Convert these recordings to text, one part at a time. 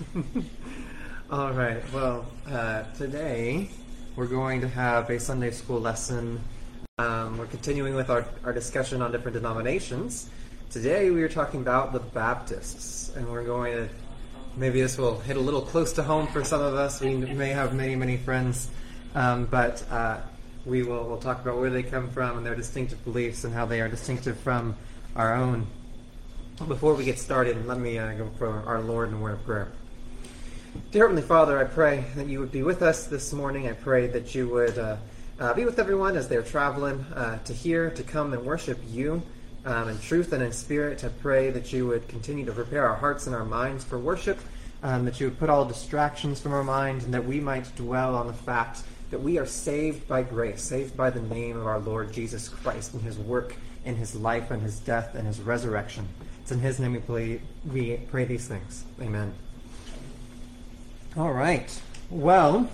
All right. Well, today we're going to have a Sunday school lesson. We're continuing with our discussion on different denominations. Today we are talking about the Baptists, and we're going to, maybe this will hit a little close to home for some of us. We may have many friends, but we'll talk about where they come from and their distinctive beliefs and how they are distinctive from our own. Before we get started, let me go for our Lord in a word of prayer. Dear Heavenly Father, I pray that you would be with us this morning. I pray that you would be with everyone as they're traveling to come and worship you in truth and in spirit. I pray that you would continue to prepare our hearts and our minds for worship, that you would put all distractions from our mind, and that we might dwell on the fact that we are saved by grace, saved by the name of our Lord Jesus Christ and his work in his life and his death and his resurrection. It's in his name we pray these things. Amen. All right. Well,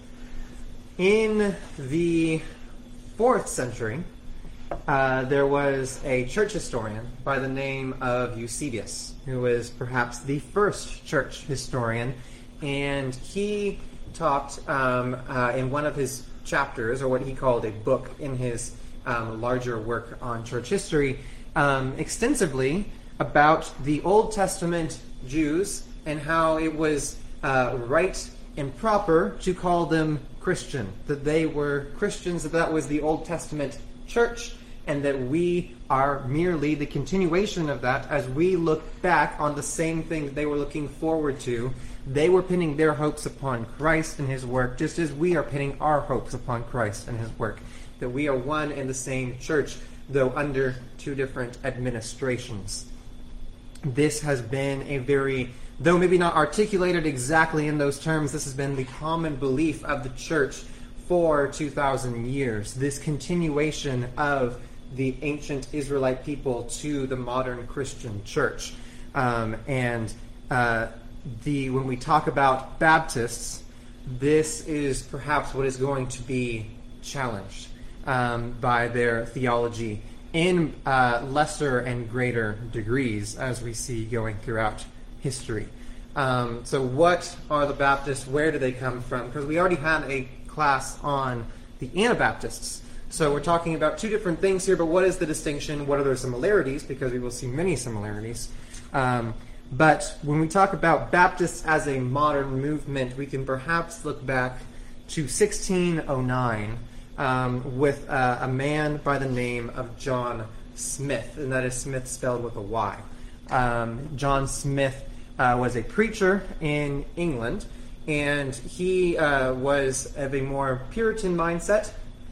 in the 4th century, there was a church historian by the name of Eusebius, who was perhaps the first church historian, and he talked in one of his chapters, or what he called a book in his larger work on church history, extensively about the Old Testament Jews and how it was right and proper to call them Christian, that they were Christians, that was the Old Testament church, and that we are merely the continuation of that as we look back on the same thing that they were looking forward to. They were pinning their hopes upon Christ and his work, just as we are pinning our hopes upon Christ and his work, that we are one and the same church, though under two different administrations. This has been a very, though maybe not articulated exactly in those terms, this has been the common belief of the church for 2,000 years. This continuation of the ancient Israelite people to the modern Christian church. When we talk about Baptists, this is perhaps what is going to be challenged by their theology in lesser and greater degrees, as we see going throughout history. So what are the Baptists? Where do they come from? Because we already had a class on the Anabaptists. So we're talking about two different things here, but what is the distinction? What are their similarities? Because we will see many similarities. But when we talk about Baptists as a modern movement, we can perhaps look back to 1609 with a man by the name of John Smith, and that is Smith spelled with a Y. John Smith was a preacher in England, and he was of a more Puritan mindset,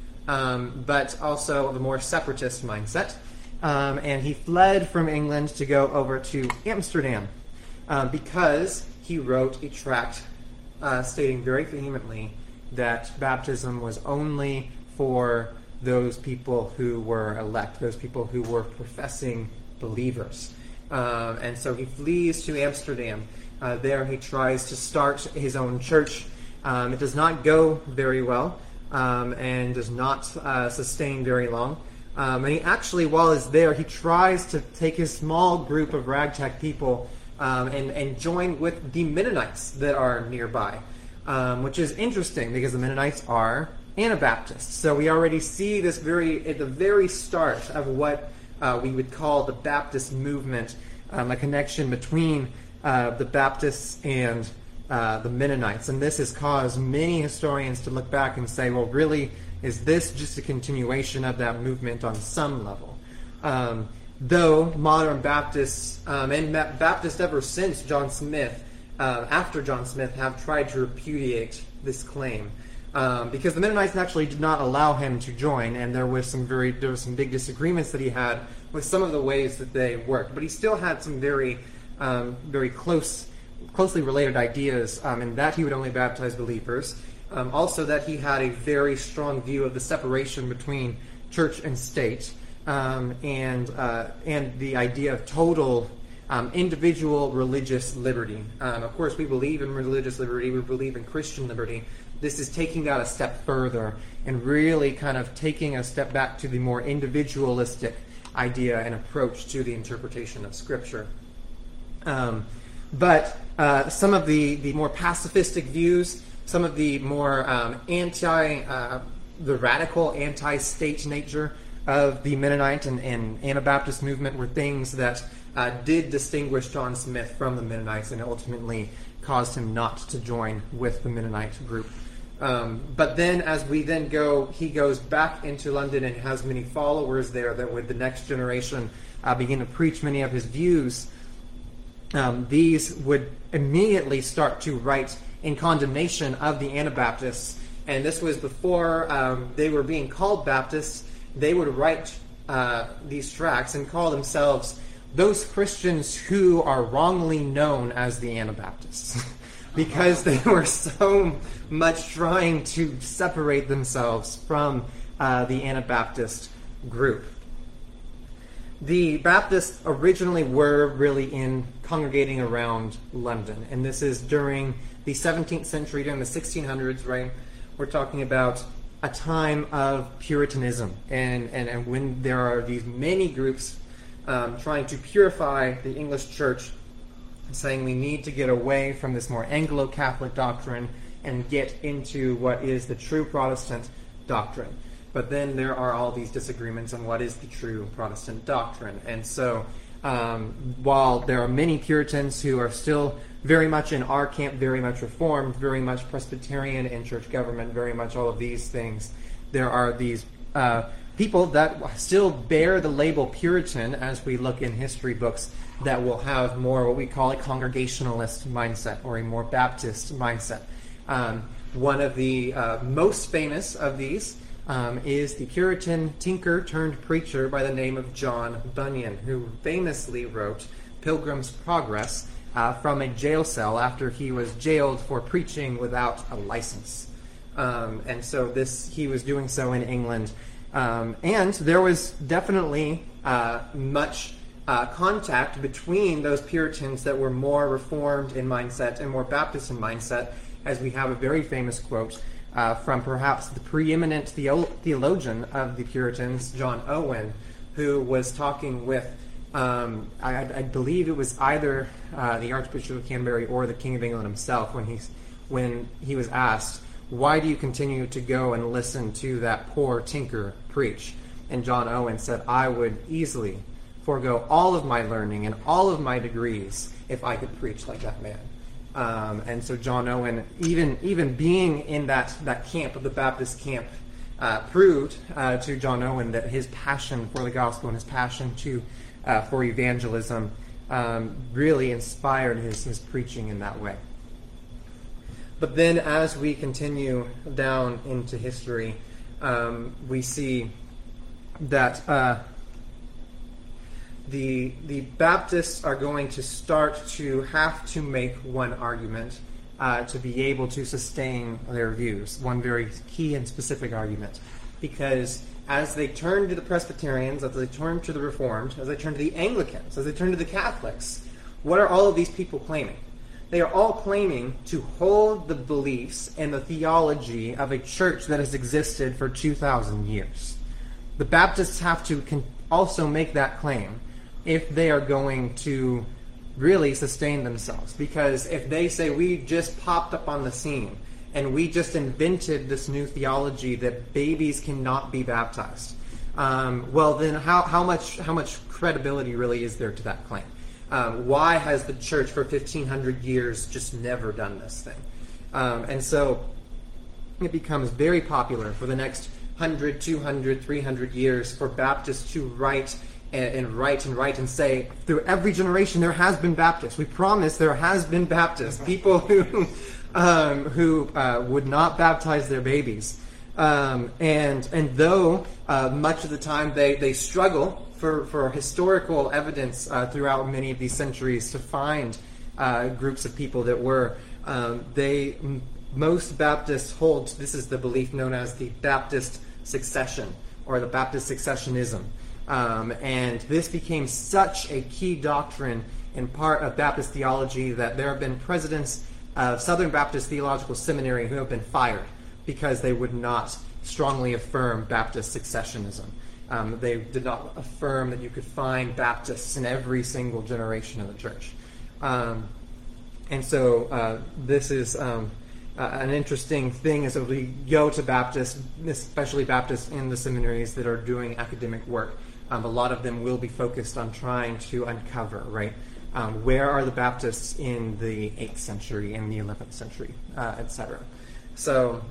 but also of a more separatist mindset. And he fled from England to go over to Amsterdam because he wrote a tract stating very vehemently that baptism was only for those people who were elect, those people who were professing believers. And so he flees to Amsterdam. There he tries to start his own church. It does not go very well and does not sustain very long. And he actually, while he's there, he tries to take his small group of ragtag people and join with the Mennonites that are nearby, which is interesting because the Mennonites are Anabaptists. So we already see this at the very start of what we would call the Baptist movement, a connection between the Baptists and the Mennonites. And this has caused many historians to look back and say, well, really, is this just a continuation of that movement on some level? Though modern Baptists, and Baptists ever since John Smith, after John Smith, have tried to repudiate this claim. Because the Mennonites actually did not allow him to join, and there were some big disagreements that he had with some of the ways that they worked. But he still had some very closely related ideas, in that he would only baptize believers. Also that he had a very strong view of the separation between church and state, and the idea of total individual religious liberty. Of course, we believe in religious liberty. We believe in Christian liberty. This is taking that a step further and really kind of taking a step back to the more individualistic idea and approach to the interpretation of Scripture. But some of the more pacifistic views, some of the more the radical anti-state nature of the Mennonite and Anabaptist movement were things that did distinguish John Smith from the Mennonites and ultimately caused him not to join with the Mennonite group. But then as we then go, he goes back into London and has many followers there that with the next generation begin to preach many of his views. These would immediately start to write in condemnation of the Anabaptists. And this was before they were being called Baptists. They would write these tracts and call themselves those Christians who are wrongly known as the Anabaptists. Because they were so much trying to separate themselves from the Anabaptist group. The Baptists originally were really congregating around London, and this is during the 17th century, during the 1600s, right? We're talking about a time of Puritanism, and when there are these many groups trying to purify the English church, saying we need to get away from this more Anglo-Catholic doctrine and get into what is the true Protestant doctrine. But then there are all these disagreements on what is the true Protestant doctrine. And so while there are many Puritans who are still very much in our camp, very much Reformed, very much Presbyterian in church government, very much all of these things, there are these people that still bear the label Puritan as we look in history books that will have more what we call a Congregationalist mindset or a more Baptist mindset. One of the most famous of these is the Puritan tinker turned preacher by the name of John Bunyan, who famously wrote Pilgrim's Progress from a jail cell after he was jailed for preaching without a license. And so he was doing so in England. And there was definitely much contact between those Puritans that were more Reformed in mindset and more Baptist in mindset, as we have a very famous quote from perhaps the preeminent theologian of the Puritans, John Owen, who was talking with, I believe it was either the Archbishop of Canterbury or the King of England himself, when he was asked, "Why do you continue to go and listen to that poor tinker preach?" And John Owen said, "I would easily forego all of my learning and all of my degrees if I could preach like that man." And so John Owen, even being in that camp of the Baptist camp, proved to John Owen that his passion for the gospel and his passion for evangelism really inspired his preaching in that way. But then as we continue down into history, we see that the Baptists are going to start to have to make one argument to be able to sustain their views, one very key and specific argument. Because as they turn to the Presbyterians, as they turn to the Reformed, as they turn to the Anglicans, as they turn to the Catholics, what are all of these people claiming? They are all claiming to hold the beliefs and the theology of a church that has existed for 2,000 years. The Baptists have to also make that claim if they are going to really sustain themselves. Because if they say, we just popped up on the scene and we just invented this new theology that babies cannot be baptized, well then how much credibility really is there to that claim? Why has the church for 1,500 years just never done this thing? And so it becomes very popular for the next 100, 200, 300 years for Baptists to write and say, through every generation there has been Baptists. We promise there has been Baptists. People who would not baptize their babies. And though much of the time they struggle for historical evidence throughout many of these centuries to find groups of people that were, most Baptists hold, this is the belief known as the Baptist succession or the Baptist successionism. And this became such a key doctrine in part of Baptist theology that there have been presidents of Southern Baptist Theological Seminary who have been fired because they would not strongly affirm Baptist successionism. They did not affirm that you could find Baptists in every single generation of the church. And so this is an interesting thing as we go to Baptists, especially Baptists in the seminaries that are doing academic work. A lot of them will be focused on trying to uncover, right? Where are the Baptists in the 8th century, in the 11th century, etc. So,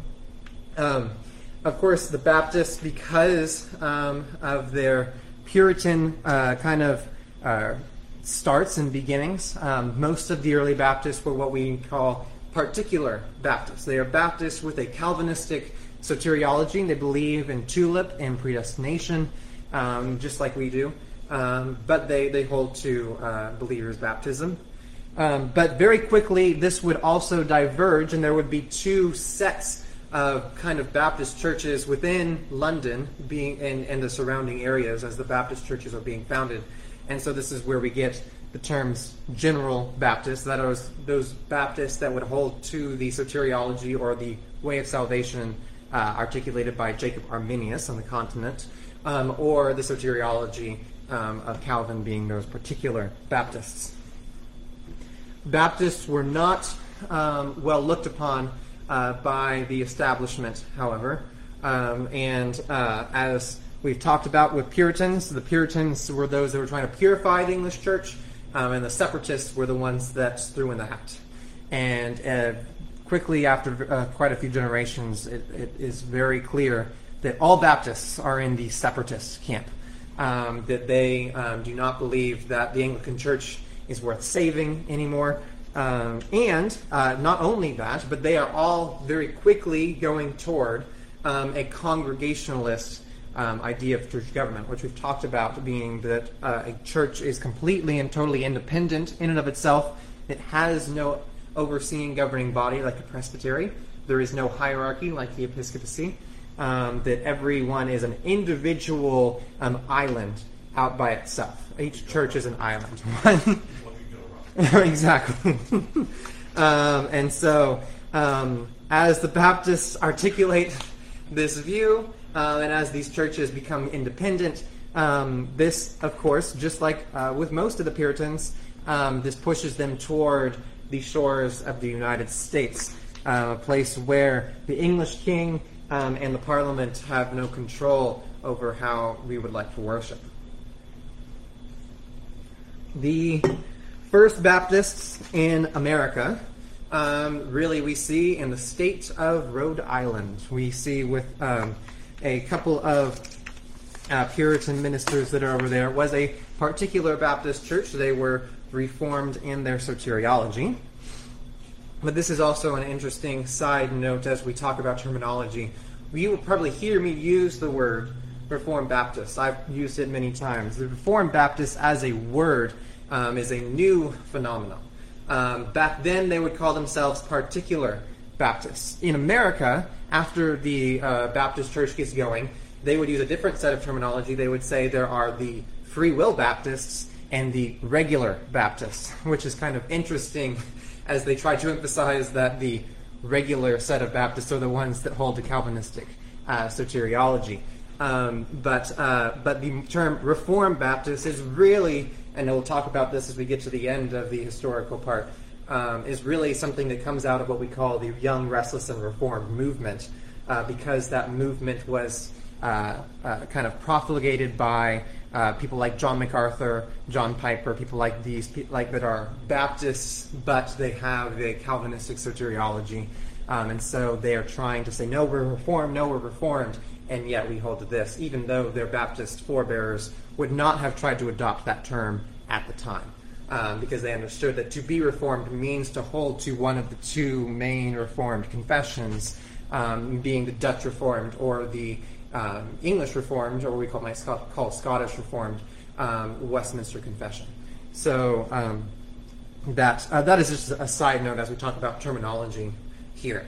of course, the Baptists, because of their Puritan kind of starts and beginnings, most of the early Baptists were what we call particular Baptists. They are Baptists with a Calvinistic soteriology. They believe in tulip and predestination, just like we do. But they hold to believers' baptism. But very quickly, this would also diverge, and there would be two sets of kind of Baptist churches within London being and the surrounding areas as the Baptist churches are being founded. And so this is where we get the terms General Baptists, that are those Baptists that would hold to the soteriology or the way of salvation articulated by Jacob Arminius on the continent, or the soteriology of Calvin being those particular Baptists. Baptists were not well looked upon by the establishment, however, and as we've talked about with Puritans, the Puritans were those that were trying to purify the English church, and the separatists were the ones that threw in the hat. And quickly after quite a few generations, it is very clear that all Baptists are in the separatist camp, that they do not believe that the Anglican Church is worth saving anymore. And not only that, but they are all very quickly going toward a Congregationalist idea of church government, which we've talked about being that a church is completely and totally independent in and of itself. It has no overseeing governing body like a presbytery. There is no hierarchy like the episcopacy. That everyone is an individual island out by itself. Each church is an island. Exactly. And so, as the Baptists articulate this view, and as these churches become independent, this, of course, just like with most of the Puritans, this pushes them toward the shores of the United States, a place where the English king and the Parliament have no control over how we would like to worship. The first Baptists in America, really we see in the state of Rhode Island. We see with a couple of Puritan ministers that are over there. It was a particular Baptist church. They were Reformed in their soteriology. But this is also an interesting side note as we talk about terminology. You will probably hear me use the word Reformed Baptist. I've used it many times. The Reformed Baptist as a word is a new phenomenon. Back then they would call themselves particular Baptists. In America, after the Baptist church gets going, they would use a different set of terminology. They would say there are the Free Will Baptists and the regular Baptists, which is kind of interesting as they try to emphasize that the regular set of Baptists are the ones that hold the Calvinistic soteriology. But the term Reformed Baptist is really, and we'll talk about this as we get to the end of the historical part, is really something that comes out of what we call the Young, Restless, and Reformed movement, because that movement was kind of profligated by people like John MacArthur, John Piper, people like these, that are Baptists, but they have a Calvinistic soteriology. And so they are trying to say, no, we're Reformed, and yet we hold to this, even though their Baptist forebears would not have tried to adopt that term at the time, because they understood that to be Reformed means to hold to one of the two main Reformed confessions, being the Dutch Reformed or the English Reformed, or what we call Scottish Reformed, Westminster Confession. So that is just a side note as we talk about terminology here.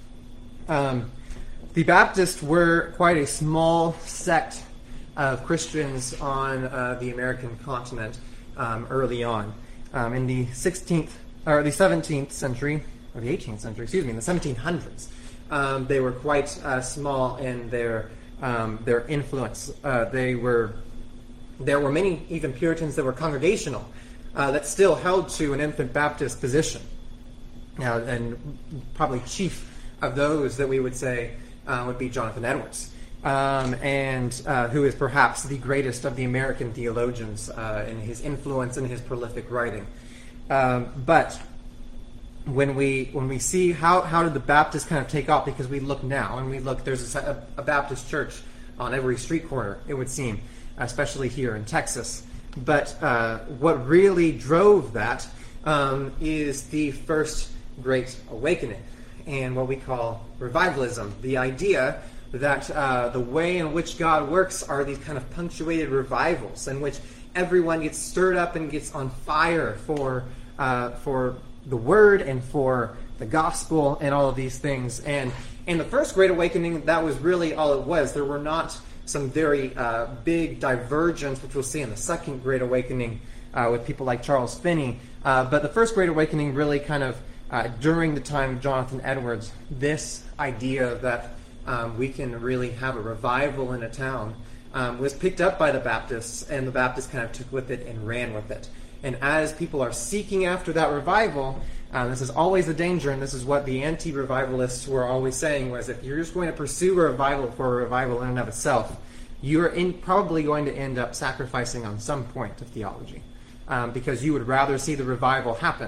The Baptists were quite a small sect of Christians on the American continent early on. In the 16th or the 17th century, or the 18th century, in the 1700s, they were quite small in their influence. There were many even Puritans that were congregational that still held to an infant Baptist position. and probably chief of those that we would say would be Jonathan Edwards, and who is perhaps the greatest of the American theologians in his influence and his prolific writing. But when we see how did the Baptists kind of take off, because we look now and we look, there's a Baptist church on every street corner, it would seem, especially here in Texas. But what really drove that is the First Great Awakening and what we call revivalism. The idea that the way in which God works are these kind of punctuated revivals in which everyone gets stirred up and gets on fire for the Word and for the gospel and all of these things. And in the First Great Awakening, that was really all it was. There were not some very big divergence, which we'll see in the Second Great Awakening with people like Charles Finney. But the First Great Awakening really kind of, during the time of Jonathan Edwards, this idea that we can really have a revival in a town was picked up by the Baptists, and the Baptists kind of took with it and ran with it. And as people are seeking after that revival, this is always the danger, and this is what the anti-revivalists were always saying, was if you're just going to pursue a revival for a revival in and of itself, you're probably going to end up sacrificing on some point of theology, because you would rather see the revival happen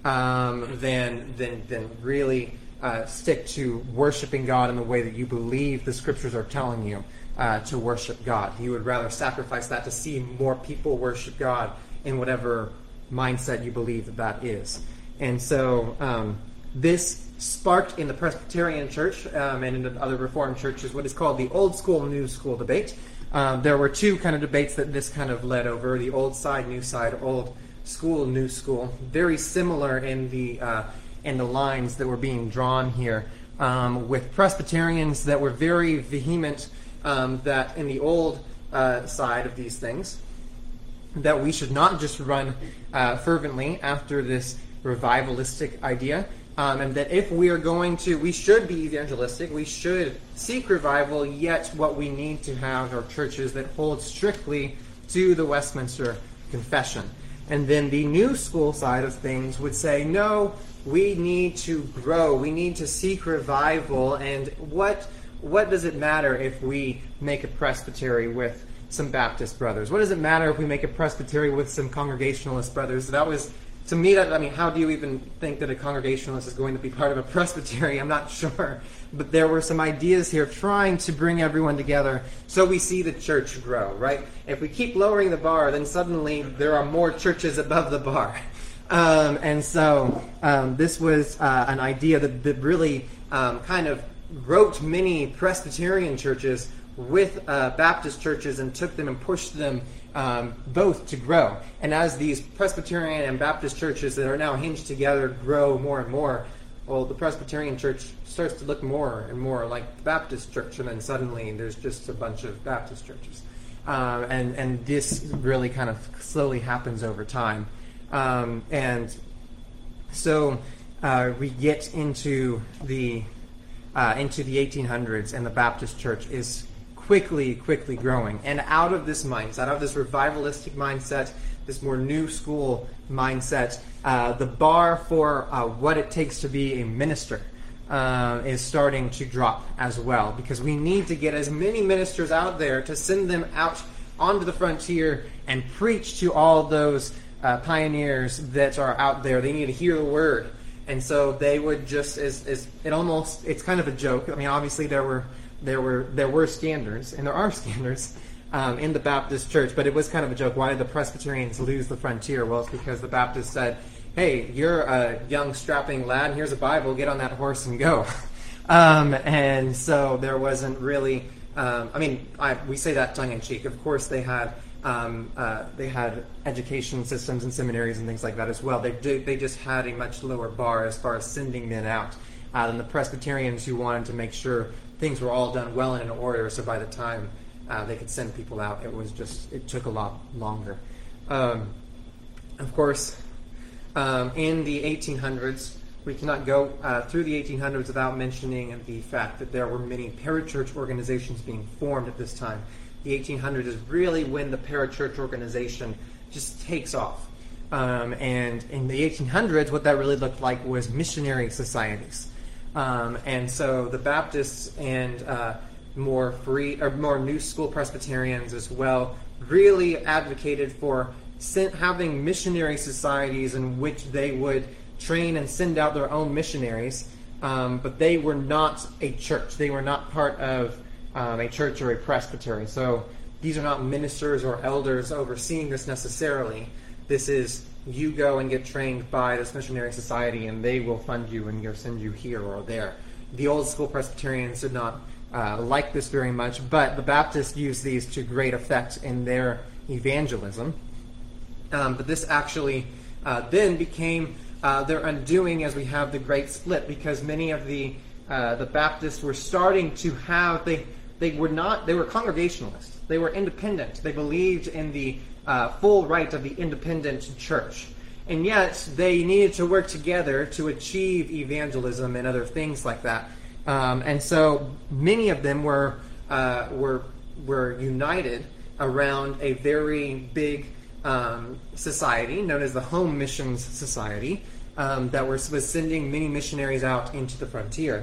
than really stick to worshiping God in the way that you believe the Scriptures are telling you to worship God. You would rather sacrifice that to see more people worship God in whatever mindset you believe that is. And so this sparked in the Presbyterian Church and in the other Reformed churches what is called the Old School, New School debate. There were two kind of debates that this kind of led over, the old side, new side, old school, new school. Very similar in the lines that were being drawn here, with Presbyterians that were very vehement that in the old side of these things, that we should not just run fervently after this revivalistic idea, and that if we are going to, we should be evangelistic, we should seek revival, yet what we need to have are churches that hold strictly to the Westminster Confession. And then the new school side of things would say, no, we need to grow, we need to seek revival, and what does it matter if we make a presbytery with some Baptist brothers? What does it matter if we make a presbytery with some Congregationalist brothers? That was, to me, how do you even think that a Congregationalist is going to be part of a presbytery? I'm not sure. But there were some ideas here trying to bring everyone together so we see the church grow, right? If we keep lowering the bar, then suddenly there are more churches above the bar. And so this was an idea that really kind of wrote many Presbyterian churches with Baptist churches and took them and pushed them both to grow. And as these Presbyterian and Baptist churches that are now hinged together grow more and more, well, the Presbyterian church starts to look more and more like the Baptist church, and then suddenly there's just a bunch of Baptist churches. And this really kind of slowly happens over time. And so we get into the 1800s, and the Baptist church is quickly growing. And out of this mindset, out of this revivalistic mindset, this more new school mindset, the bar for what it takes to be a minister is starting to drop as well, because we need to get as many ministers out there to send them out onto the frontier and preach to all those pioneers that are out there. They need to hear the word. And so they would just, it's kind of a joke. I mean, obviously there were scandals, and there are scandals in the Baptist church, but it was kind of a joke. Why did the Presbyterians lose the frontier? Well, it's because the Baptists said, hey, you're a young strapping lad, here's a Bible, get on that horse and go. And so there wasn't really, we say that tongue-in-cheek. Of course they had education systems and seminaries and things like that as well. They just had a much lower bar as far as sending men out than the Presbyterians, who wanted to make sure things were all done well and in order, so by the time they could send people out, it took a lot longer. Of course, in the 1800s, we cannot go through the 1800s without mentioning the fact that there were many parachurch organizations being formed at this time. The 1800s is really when the parachurch organization just takes off. And in the 1800s, what that really looked like was missionary societies. And so the Baptists and more New School Presbyterians as well really advocated for having missionary societies in which they would train and send out their own missionaries, but they were not a church. They were not part of a church or a presbytery. So these are not ministers or elders overseeing this necessarily. This is, you go and get trained by this missionary society, and they will fund you and send you here or there. The old school Presbyterians did not like this very much, but the Baptists used these to great effect in their evangelism. But this actually then became their undoing as we have the Great Split, because many of the Baptists were starting to have, they were Congregationalists. They were independent. They believed in the full right of the independent church. And yet, they needed to work together to achieve evangelism and other things like that. And so, many of them were united around a very big society known as the Home Missions Society that was sending many missionaries out into the frontier.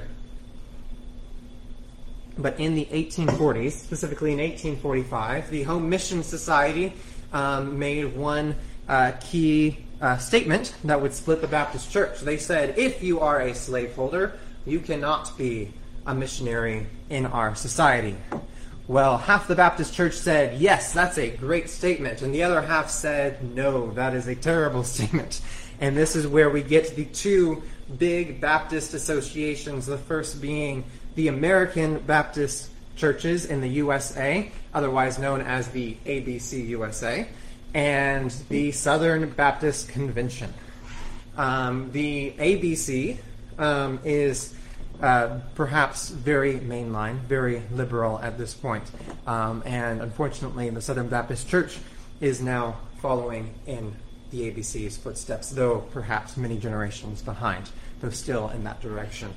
But in the 1840s, specifically in 1845, the Home Mission Society made one key statement that would split the Baptist Church. They said, if you are a slaveholder, you cannot be a missionary in our society. Well, half the Baptist Church said, yes, that's a great statement. And the other half said, no, that is a terrible statement. And this is where we get the two big Baptist associations, the first being the American Baptist Churches in the USA, otherwise known as the ABC USA, and the Southern Baptist Convention. The ABC is perhaps very mainline, very liberal at this point. And unfortunately, the Southern Baptist Church is now following in the ABC's footsteps, though perhaps many generations behind, though still in that direction.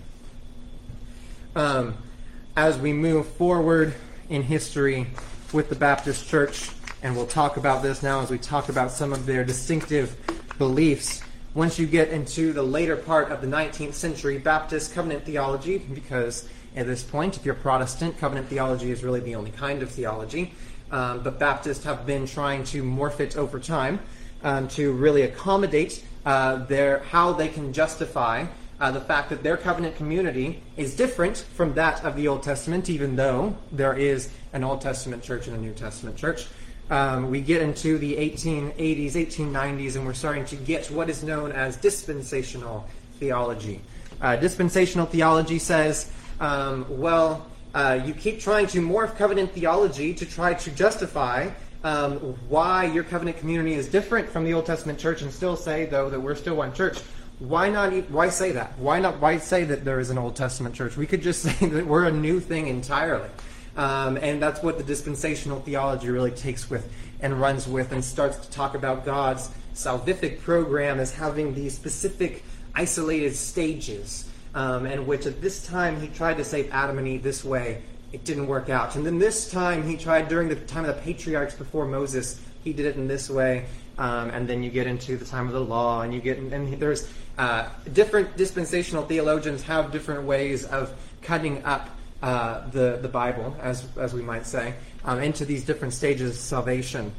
As we move forward in history with the Baptist Church, and we'll talk about this now as we talk about some of their distinctive beliefs, once you get into the later part of the 19th century Baptist covenant theology, because at this point, if you're Protestant, covenant theology is really the only kind of theology, but Baptists have been trying to morph it over time to really accommodate how they can justify the fact that their covenant community is different from that of the Old Testament, even though there is an Old Testament church and a New Testament church. We get into the 1880s, 1890s, and we're starting to get what is known as dispensational theology. Dispensational theology says, you keep trying to morph covenant theology to try to justify why your covenant community is different from the Old Testament church, and still say, though, that we're still one church. Why say that? Why say that there is an Old Testament church? We could just say that we're a new thing entirely. And that's what the dispensational theology really takes with and runs with, and starts to talk about God's salvific program as having these specific isolated stages, and which at this time he tried to save Adam and Eve this way. It didn't work out. And then this time he tried, during the time of the patriarchs before Moses, he did it in this way. And then you get into the time of the law, and there's different dispensational theologians have different ways of cutting up the Bible, as we might say, into these different stages of salvation.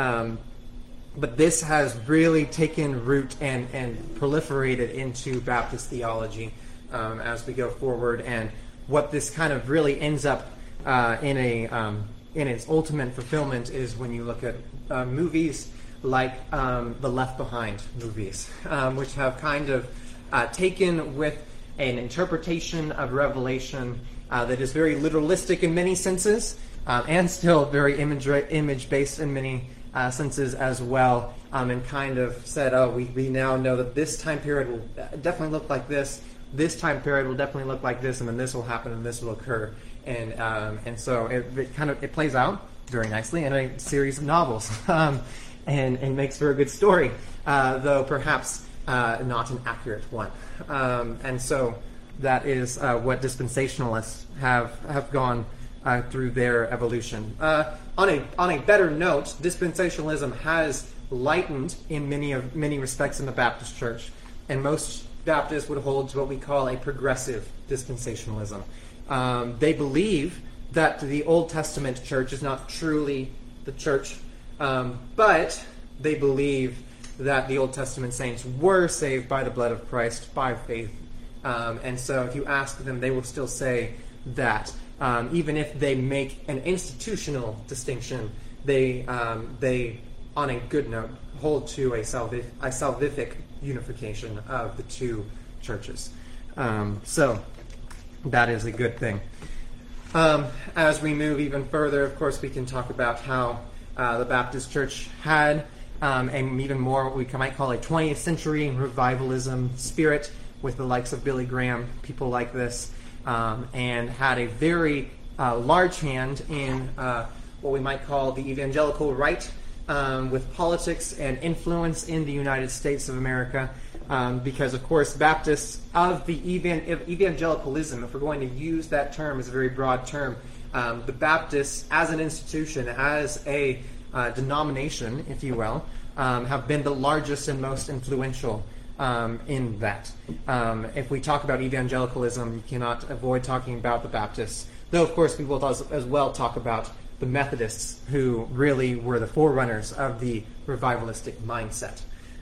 But this has really taken root and proliferated into Baptist theology as we go forward. And what this kind of really ends up in its ultimate fulfillment is when you look at movies like the Left Behind movies, which have kind of taken with an interpretation of Revelation that is very literalistic in many senses, and still very image-based in many senses as well, and kind of said, we now know that this time period will definitely look like this time period will definitely look like this, and then this will happen, and this will occur. And so it plays out very nicely in a series of novels, and makes for a good story, though perhaps not an accurate one. And so that is what dispensationalists have gone through their evolution. On a better note, dispensationalism has lightened in many respects in the Baptist Church, and most Baptists would hold to what we call a progressive dispensationalism. They believe that the Old Testament church is not truly the church, but they believe that the Old Testament saints were saved by the blood of Christ by faith. And so if you ask them, they will still say that. Even if they make an institutional distinction, they on a good note, hold to a salvific unification of the two churches. So that is a good thing. As we move even further, of course, we can talk about how the Baptist Church had and even more what we might call a 20th century revivalism spirit with the likes of Billy Graham, people like this, and had a very large hand in what we might call the evangelical right with politics and influence in the United States of America. Because, of course, Baptists of the evangelicalism, if we're going to use that term as a very broad term, the Baptists as an institution, as a denomination, if you will, have been the largest and most influential in that. If we talk about evangelicalism, you cannot avoid talking about the Baptists, though, of course, we will as well talk about the Methodists, who really were the forerunners of the revivalistic mindset.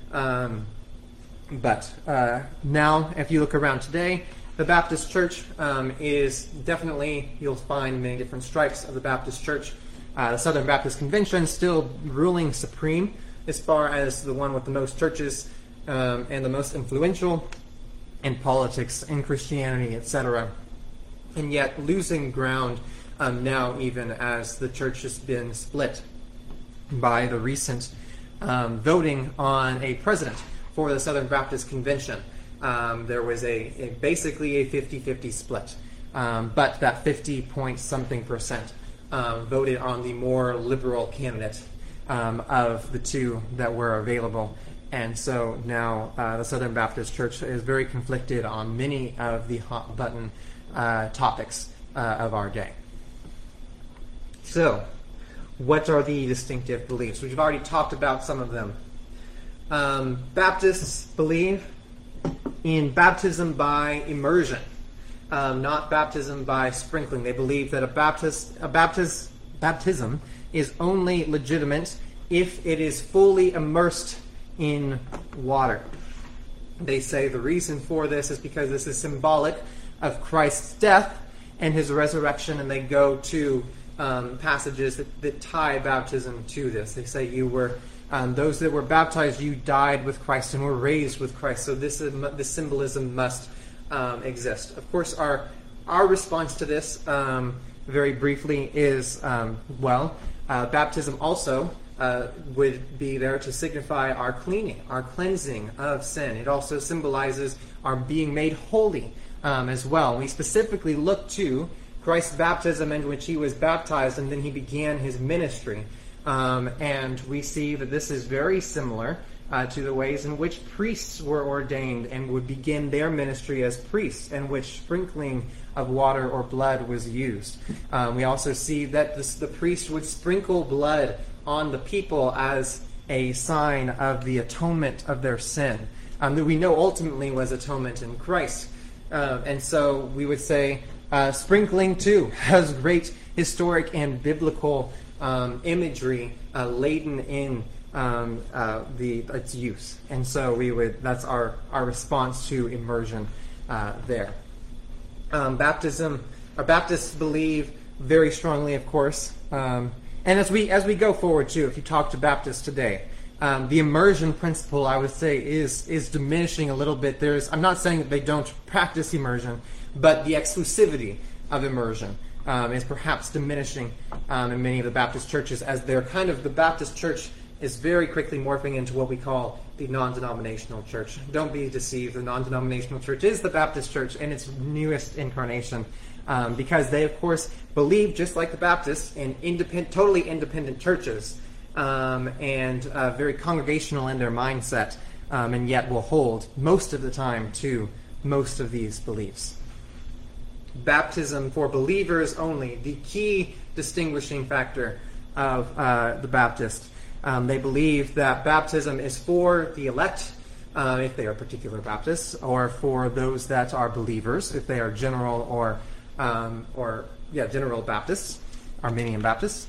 But now, if you look around today, the Baptist Church is definitely, you'll find many different stripes of the Baptist Church. The Southern Baptist Convention still ruling supreme as far as the one with the most churches and the most influential in politics, in Christianity, etc. And yet losing ground now, even as the church has been split by the recent voting on a president for the Southern Baptist Convention. There was basically a 50-50 split, but that 50-point-something% voted on the more liberal candidate of the two that were available. And so now the Southern Baptist Church is very conflicted on many of the hot-button topics of our day. So, what are the distinctive beliefs? We've already talked about some of them. Baptists believe in baptism by immersion, not baptism by sprinkling. They believe that baptism is only legitimate if it is fully immersed in water. They say the reason for this is because this is symbolic of Christ's death and his resurrection, and they go to passages that tie baptism to this. They say you were those that were baptized, you died with Christ and were raised with Christ. So this symbolism must exist. Of course, our response to this, very briefly, is baptism also would be there to signify our cleaning, our cleansing of sin. It also symbolizes our being made holy as well. We specifically look to Christ's baptism in which he was baptized and then he began his ministry. And we see that this is very similar to the ways in which priests were ordained and would begin their ministry as priests, in which sprinkling of water or blood was used. We also see that the priest would sprinkle blood on the people as a sign of the atonement of their sin, that we know ultimately was atonement in Christ. And so we would say sprinkling, too, has great historic and biblical imagery laden in its use. And so that's our response to immersion there. Baptists believe very strongly, of course, and as we go forward too, if you talk to Baptists today, the immersion principle, I would say, is diminishing a little bit. I'm not saying that they don't practice immersion, but the exclusivity of immersion is perhaps diminishing in many of the Baptist churches, as the Baptist church is very quickly morphing into what we call the non-denominational church. Don't be deceived. The non-denominational church is the Baptist church in its newest incarnation, because they, of course, believe, just like the Baptists, in totally independent churches, and very congregational in their mindset, and yet will hold most of the time to most of these beliefs. Baptism for believers only, the key distinguishing factor of the Baptist. They believe that baptism is for the elect, if they are particular Baptists, or for those that are believers, if they are general general Baptists, Arminian Baptists.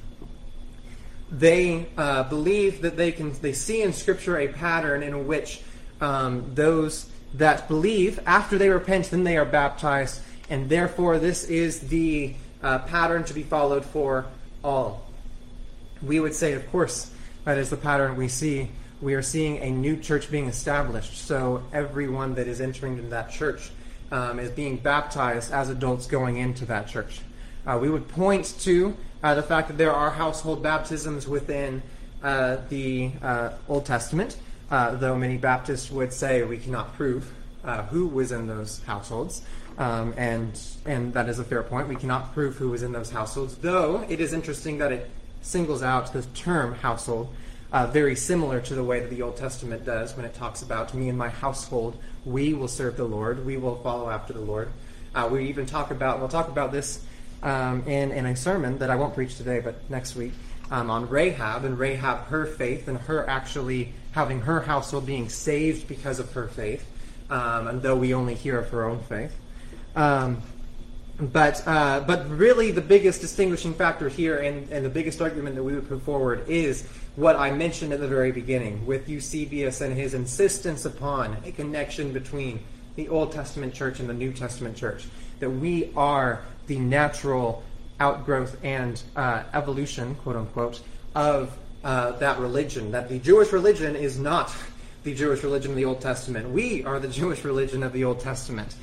They believe that they see in Scripture a pattern in which those that believe, after they repent, then they are baptized, and therefore this is the pattern to be followed for all. We would say, of course, that is the pattern we see. We are seeing a new church being established, so everyone that is entering into that church is being baptized as adults going into that church. We would point to the fact that there are household baptisms within the Old Testament, though many Baptists would say we cannot prove who was in those households, and that is a fair point. We cannot prove who was in those households, though it is interesting that it singles out the term household, very similar to the way that the Old Testament does when it talks about me and my household, we will serve the Lord, we will follow after the Lord. We'll talk about this in a sermon that I won't preach today, but next week, on Rahab, and Rahab, her faith, and her actually having her household being saved because of her faith, and though we only hear of her own faith. But really the biggest distinguishing factor here and the biggest argument that we would put forward is what I mentioned at the very beginning with Eusebius and his insistence upon a connection between the Old Testament church and the New Testament church, that we are the natural outgrowth and evolution, quote unquote, of that religion, that the Jewish religion is not the Jewish religion of the Old Testament. We are the Jewish religion of the Old Testament.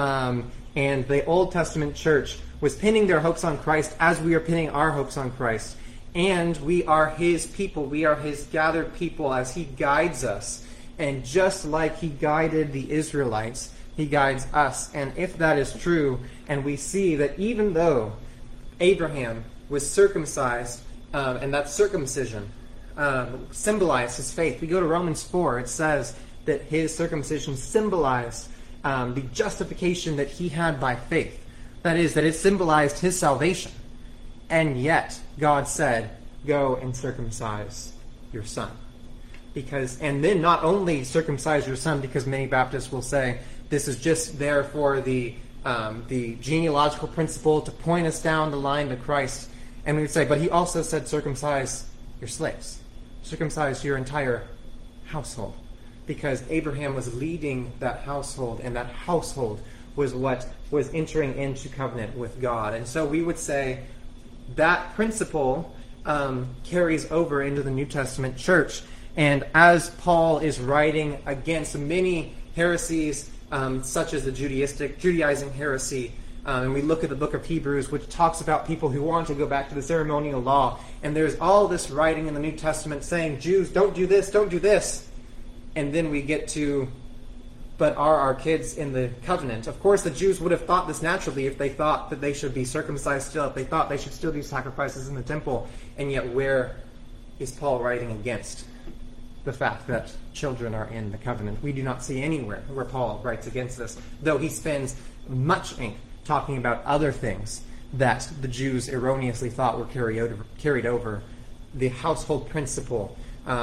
And the Old Testament church was pinning their hopes on Christ as we are pinning our hopes on Christ. And we are his people. We are his gathered people as he guides us. And just like he guided the Israelites, he guides us. And if that is true, and we see that even though Abraham was circumcised, and that circumcision symbolized his faith. We go to Romans 4, it says that his circumcision symbolized the justification that he had by faith. That is, that it symbolized his salvation. And yet, God said, go and circumcise your son. And then not only circumcise your son, because many Baptists will say, this is just there for the genealogical principle to point us down the line to Christ. And we would say, but he also said circumcise your slaves. Circumcise your entire household. Because Abraham was leading that household, and that household was what was entering into covenant with God. And so we would say that principle carries over into the New Testament church. And as Paul is writing against many heresies, such as the Judaizing heresy, and we look at the book of Hebrews, which talks about people who want to go back to the ceremonial law, and there's all this writing in the New Testament saying, Jews, don't do this, don't do this. And then we get to, but are our kids in the covenant? Of course, the Jews would have thought this naturally if they thought that they should be circumcised still, if they thought they should still do sacrifices in the temple. And yet, where is Paul writing against the fact that children are in the covenant? We do not see anywhere where Paul writes against this, though he spends much ink talking about other things that the Jews erroneously thought were carried over. The household principle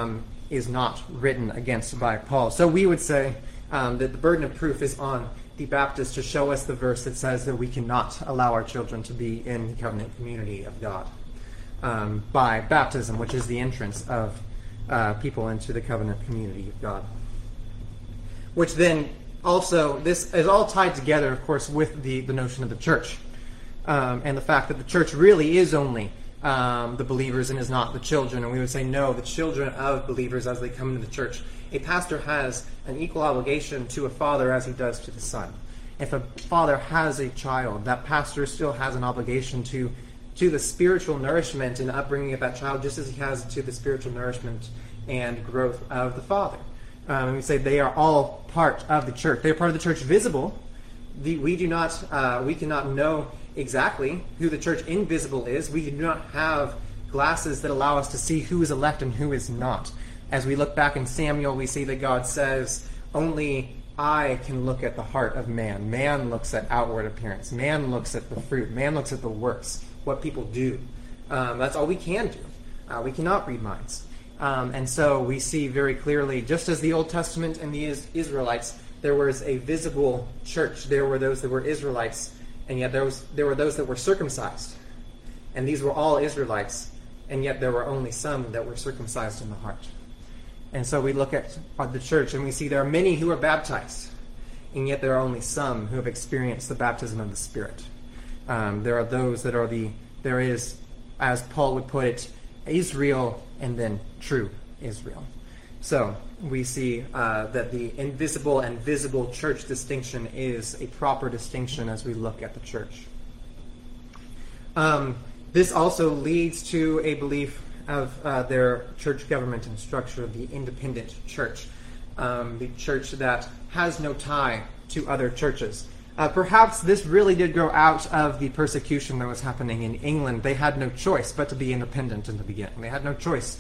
is not written against by Paul. So we would say that the burden of proof is on the Baptist to show us the verse that says that we cannot allow our children to be in the covenant community of God by baptism, which is the entrance of people into the covenant community of God. Which then also, this is all tied together, of course, with the notion of the church. And the fact that the church really is only the believers and is not the children. And we would say, no, the children of believers as they come into the church. A pastor has an equal obligation to a father as he does to the son. If a father has a child, that pastor still has an obligation to the spiritual nourishment and upbringing of that child, just as he has to the spiritual nourishment and growth of the father. And we say they are all part of the church. They are part of the church visible. We cannot know exactly who the church invisible is. We do not have glasses that allow us to see who is elect and who is not. As we look back in Samuel, we see that God says, only I can look at the heart of man. Man looks at outward appearance. Man looks at the fruit. Man looks at the works, what people do. That's all we can do. We cannot read minds. And so we see very clearly, just as the Old Testament and the Israelites, there was a visible church. There were those that were Israelites, and yet there were those that were circumcised. And these were all Israelites, and yet there were only some that were circumcised in the heart. And so we look at the church, and we see there are many who are baptized, and yet there are only some who have experienced the baptism of the Spirit. There are those that are there is, as Paul would put it, Israel and then true Israel. So we see that the invisible and visible church distinction is a proper distinction as we look at the church. This also leads to a belief of their church government and structure of the independent church, the church that has no tie to other churches. Perhaps this really did grow out of the persecution that was happening in England. They had no choice but to be independent in the beginning. They had no choice.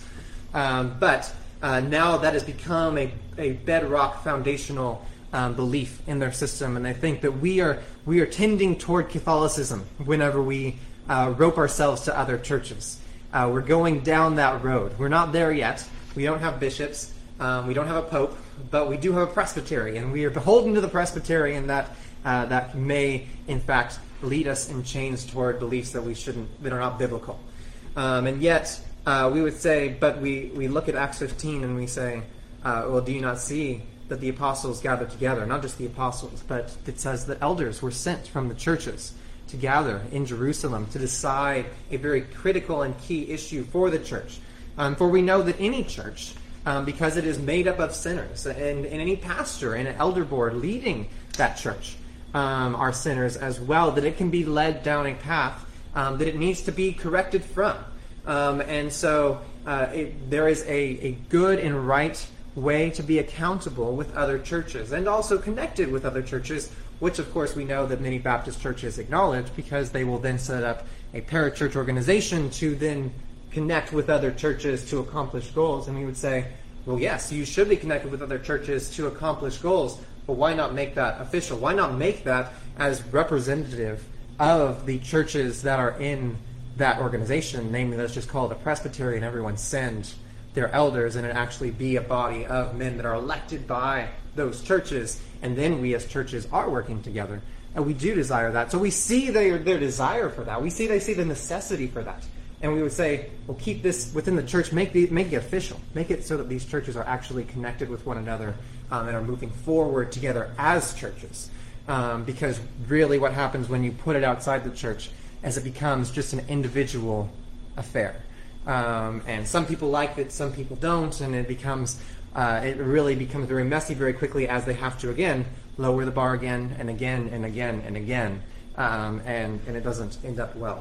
But now that has become a bedrock foundational belief in their system, and I think that we are tending toward Catholicism whenever we rope ourselves to other churches. We're going down that road. We're not there yet. We don't have bishops. We don't have a pope, but we do have a presbytery, and we are beholden to the presbytery, and that may, in fact, lead us in chains toward beliefs that are not biblical. And yet, we would say, but we look at Acts 15 and we say, well, do you not see that the apostles gathered together? Not just the apostles, but it says that elders were sent from the churches to gather in Jerusalem to decide a very critical and key issue for the church. For we know that any church, because it is made up of sinners, and any pastor and an elder board leading that church are sinners as well, that it can be led down a path that it needs to be corrected from. And so there is a good and right way to be accountable with other churches and also connected with other churches, which of course we know that many Baptist churches acknowledge, because they will then set up a parachurch organization to then connect with other churches to accomplish goals. And we would say, well, yes, you should be connected with other churches to accomplish goals, but why not make that official? Why not make that as representative of the churches that are in that organization? Namely, let's just call it a presbytery, and everyone send their elders, and it actually be a body of men that are elected by those churches, and then we as churches are working together. And we do desire that. So we see their desire for that. They see the necessity for that. And we would say, well, keep this within the church, make it official. Make it so that these churches are actually connected with one another and are moving forward together as churches. Because really what happens when you put it outside the church is it becomes just an individual affair. And some people like it, some people don't, and it really becomes very messy very quickly as they have to, again, lower the bar again and again and again and again. And it doesn't end up well.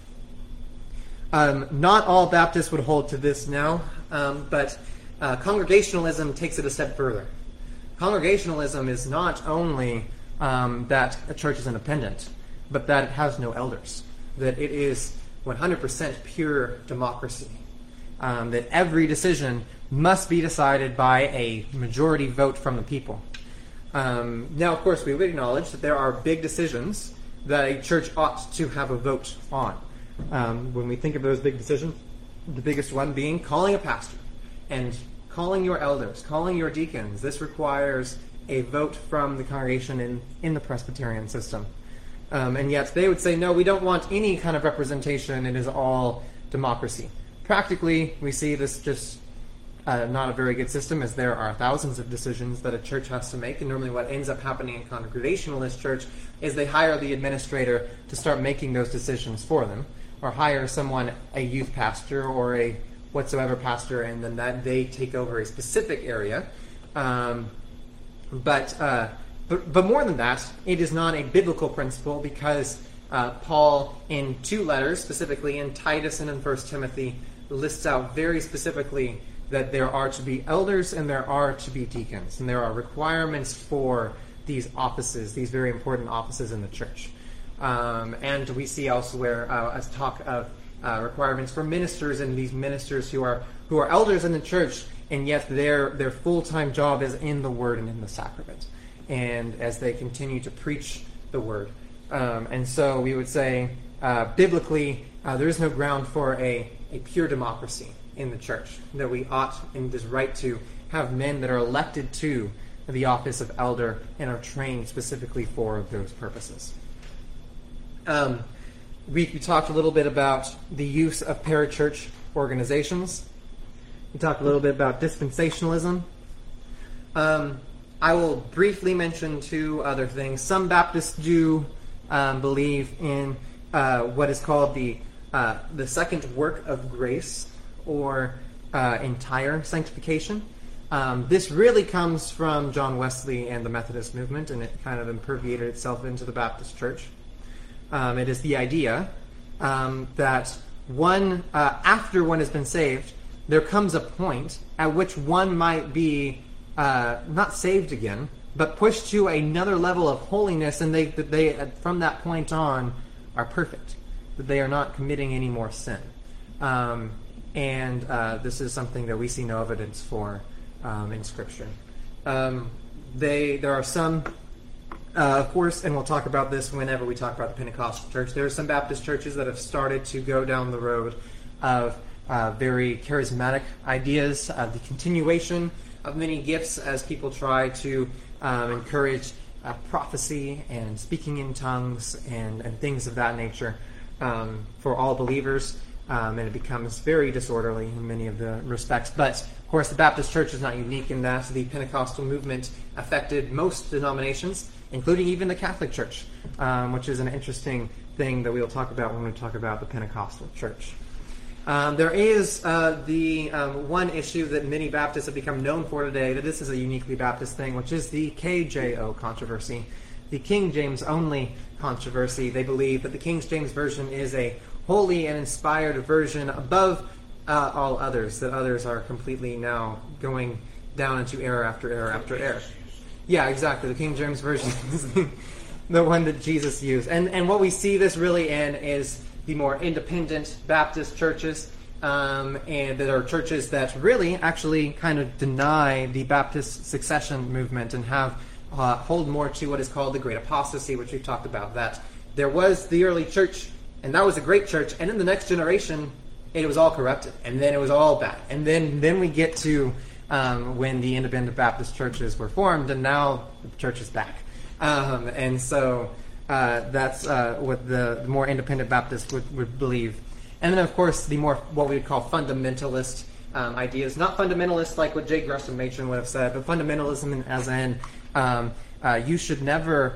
Not all Baptists would hold to this now, but Congregationalism takes it a step further. Congregationalism is not only that a church is independent, but that it has no elders, that it is 100% pure democracy, that every decision must be decided by a majority vote from the people. Now, of course, we would acknowledge that there are big decisions that a church ought to have a vote on. When we think of those big decisions, the biggest one being calling a pastor and calling your elders, calling your deacons. This requires a vote from the congregation in the Presbyterian system. And yet they would say, no, we don't want any kind of representation. It is all democracy. Practically, we see this just not a very good system, as there are thousands of decisions that a church has to make. And normally what ends up happening in Congregationalist church is they hire the administrator to start making those decisions for them, or hire someone, a youth pastor or a whatsoever pastor, and then that they take over a specific area. But more than that, it is not a biblical principle, because Paul, in two letters, specifically in Titus and in 1 Timothy, lists out very specifically that there are to be elders and there are to be deacons, and there are requirements for these offices, these very important offices in the church. And we see elsewhere as talk of requirements for ministers, and these ministers who are elders in the church, and yet their full-time job is in the Word and in the sacrament, and as they continue to preach the Word. And so we would say, biblically, there is no ground for a pure democracy. in the church, that we ought and is right to have men that are elected to the office of elder and are trained specifically for those purposes. We talked a little bit about the use of parachurch organizations. We talked a little bit about dispensationalism. I will briefly mention two other things. Some Baptists do believe in what is called the second work of grace, or entire sanctification. This really comes from John Wesley and the Methodist movement, and it kind of imperviated itself into the Baptist church. It is the idea that after one has been saved, there comes a point at which one might be not saved again, but pushed to another level of holiness, and they from that point on are perfect, that they are not committing any more sin. And this is something that we see no evidence for in Scripture. There are some, of course, and we'll talk about this whenever we talk about the Pentecostal church, there are some Baptist churches that have started to go down the road of very charismatic ideas, the continuation of many gifts as people try to encourage prophecy and speaking in tongues and things of that nature for all believers. And it becomes very disorderly in many of the respects. But, of course, the Baptist church is not unique in that the Pentecostal movement affected most denominations, including even the Catholic Church, which is an interesting thing that we'll talk about when we talk about the Pentecostal church. There is the one issue that many Baptists have become known for today, that this is a uniquely Baptist thing, which is the KJO controversy, the King James only controversy. They believe that the King James Version is a holy and inspired version above all others, that others are completely now going down into error after error after error. Yeah, exactly. The King James Version is the one that Jesus used. And what we see this really in is the more independent Baptist churches, and that are churches that really actually kind of deny the Baptist succession movement and have hold more to what is called the Great Apostasy, which we've talked about, that there was the early church, and that was a great church, and in the next generation, it was all corrupted, and then it was all bad. And then we get to when the independent Baptist churches were formed, and now the church is back. And so that's what the more independent Baptists would believe. And then, of course, the more what we would call fundamentalist ideas. Not fundamentalist like what J. Gresham Machen would have said, but fundamentalism as in you should never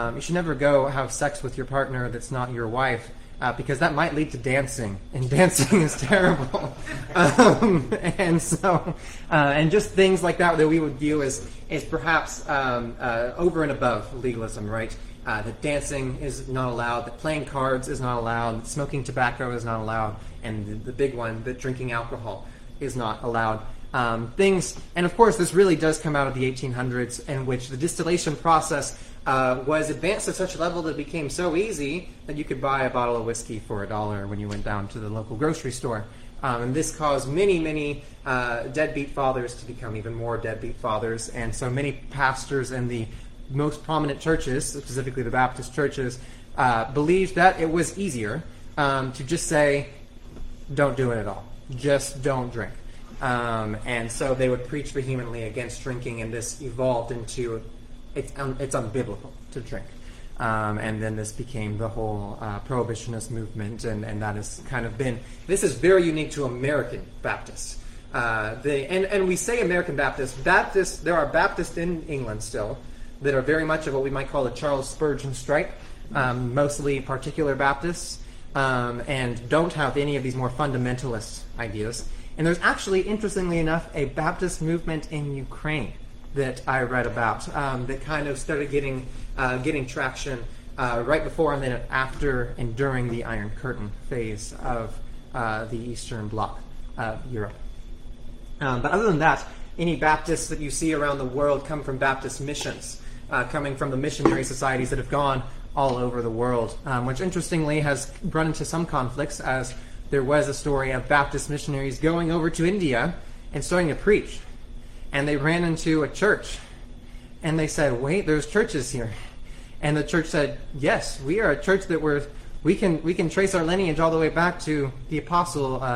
go have sex with your partner that's not your wife, because that might lead to dancing, and dancing is terrible. And so, and just things like that we would view as perhaps over and above legalism, right? That dancing is not allowed, that playing cards is not allowed, that smoking tobacco is not allowed, and the big one, that drinking alcohol is not allowed. Things, and of course this really does come out of the 1800s, in which the distillation process was advanced to such a level that it became so easy that you could buy a bottle of whiskey for $1 when you went down to the local grocery store. And this caused many deadbeat fathers to become even more deadbeat fathers, and so many pastors in the most prominent churches, specifically the Baptist churches, believed that it was easier to just say, don't do it at all. Just don't drink. And so they would preach vehemently against drinking, and this evolved into it's unbiblical to drink. And then this became the whole prohibitionist movement, and that has kind of been, this is very unique to American Baptists. And we say American Baptists, there are Baptists in England still that are very much of what we might call the Charles Spurgeon stripe, mostly particular Baptists, and don't have any of these more fundamentalist ideas. And there's actually, interestingly enough, a Baptist movement in Ukraine that I read about that kind of started getting traction right before and then after and during the Iron Curtain phase of the Eastern Bloc of Europe. But other than that, any Baptists that you see around the world come from Baptist missions, coming from the missionary societies that have gone all over the world, which interestingly has run into some conflicts, as there was a story of Baptist missionaries going over to India and starting to preach. And they ran into a church, and they said, wait, there's churches here. And the church said, yes, we are a church that we can trace our lineage all the way back to the apostle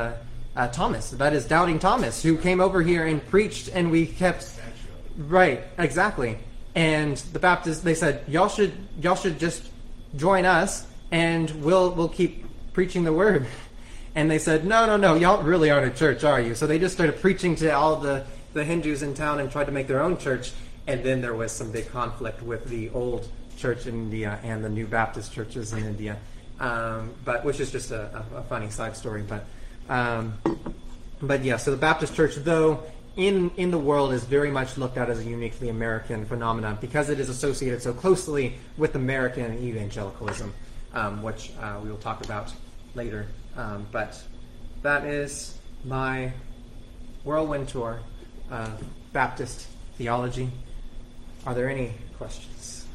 Thomas, that is Doubting Thomas, who came over here and preached, and we kept right, exactly. And the Baptists, they said, y'all should just join us, and we'll keep preaching the word. And they said, no, y'all really aren't a church, are you? So they just started preaching to all the Hindus in town and tried to make their own church. And then there was some big conflict with the old church in India and the new Baptist churches in India, but which is just a funny side story. But yeah, so the Baptist church, though, in the world is very much looked at as a uniquely American phenomenon because it is associated so closely with American evangelicalism, which we will talk about later. But that is my whirlwind tour of Baptist theology. Are there any questions?